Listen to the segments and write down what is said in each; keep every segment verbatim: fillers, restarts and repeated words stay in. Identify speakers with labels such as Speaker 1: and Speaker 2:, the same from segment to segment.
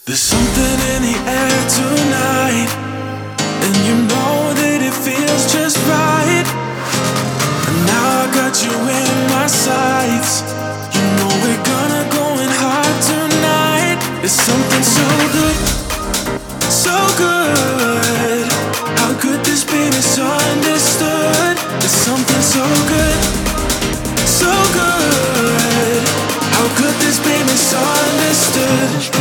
Speaker 1: There's something in the air tonight, and you know that it feels just right. And now I got you in my sights. You know we're gonna go in hard tonight. There's something so good, so good. How could this be misunderstood? There's something so good, so good. How could this be misunderstood?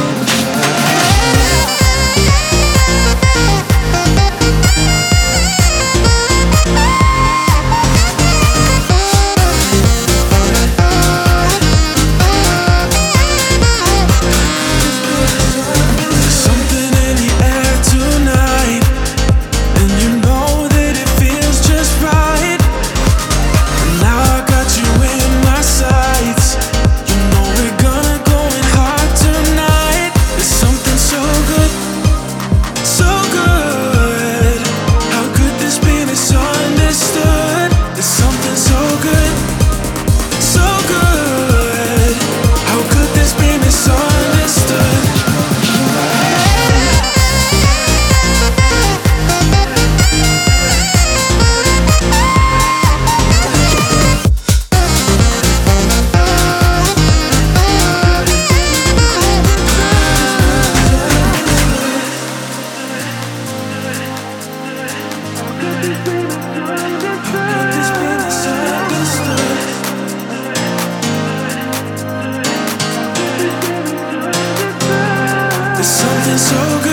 Speaker 1: Something so good.